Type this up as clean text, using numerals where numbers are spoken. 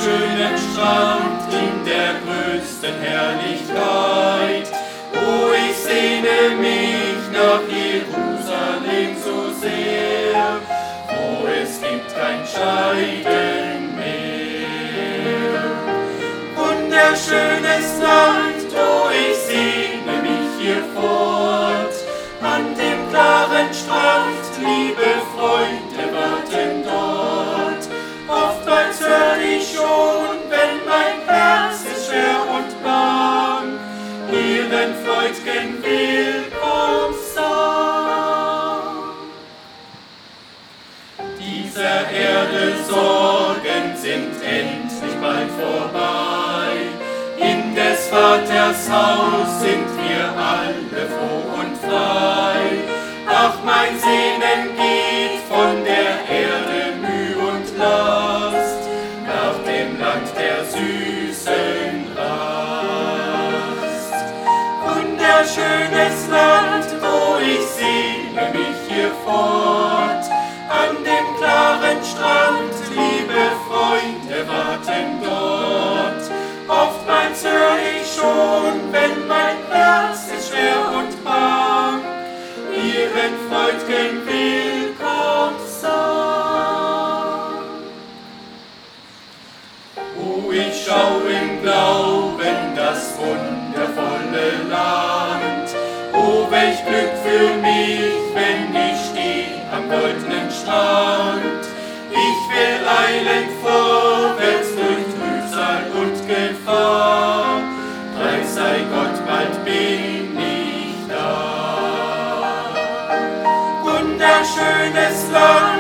schönen Strand in der größten Herrlichkeit. Oh, ich sehne mich nach Jerusalem so sehr, wo es gibt kein Scheiden mehr. Wunderschönes Land, oh, ich sehne mich hier fort, an dem klaren Strand, liebe Freunde warten dort. Oftmals hör ich schon, wenn mein Herz ist schwer und bang, ihren freud'gen Willkommensang. Dieser Erde Sorgen sind endlich bald vorbei. In des Vaters Haus sind wir alle froh und frei. Ach, mein Sehnen geht von der Erde Mühe und Last nach dem Land der süßen Rast. Wunderschönes Land, wo ich sehne mich hier fort, an dem klaren Strand, liebe Freunde warten dort. Oftmals hör ich schon, wenn mein Herz ist schwer und bang, ihren freud'gen Willkommensang. Oh, ich schau im Glauben das wundervolle Land. Oh, welch Glück für mich, wenn ich steh am goldenen Strand. Ich will eilen vorwärts durch Trübsal und Gefahr. Preis sei Gott, bald bin ich da. Wunderschönes Land,